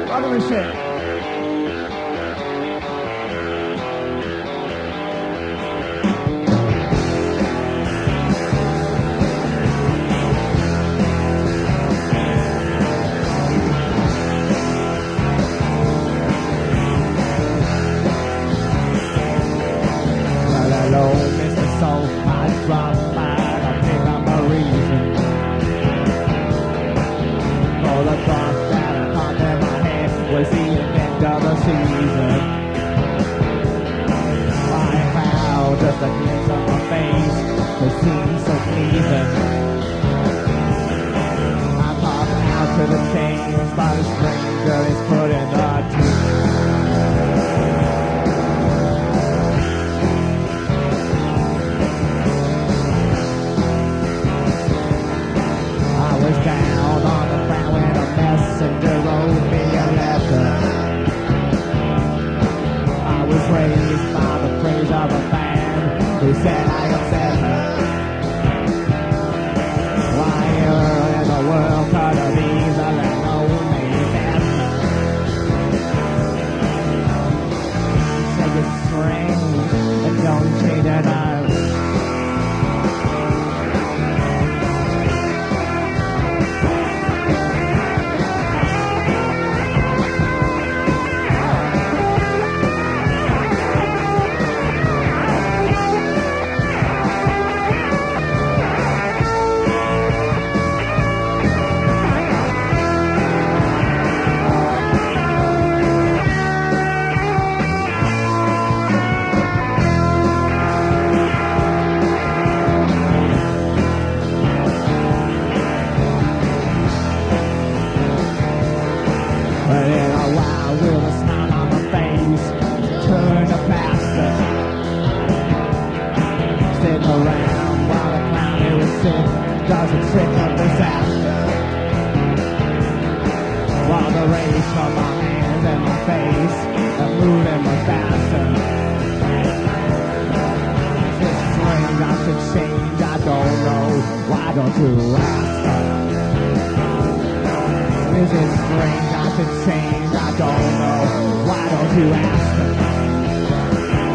Other shit. Hello, Mr. Soul, I dropped by to pick up a reason for the thought that I thought in my head was the end of the season. I found just a glimpse of my face, it seems so pleasing. I pop out to the chains, but a stranger is putting the teeth. Down on the ground when a messenger wrote me a letter. I was raised by the praise of a man who said I upset her. Why in the world could have easily known me better? Say it's strange and don't change it out. But in a while with a smile on my face, turn to pastor. Sitting around while the clown here is sick, does a trick of disaster. While the rays from my hands and my face are moving much faster. It's strange, I should change, I don't know, why don't you ask her? Is it strange I should change? I don't know. Why don't you ask her?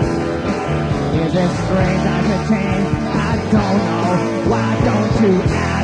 Is it strange I should change? I don't know. Why don't you ask her?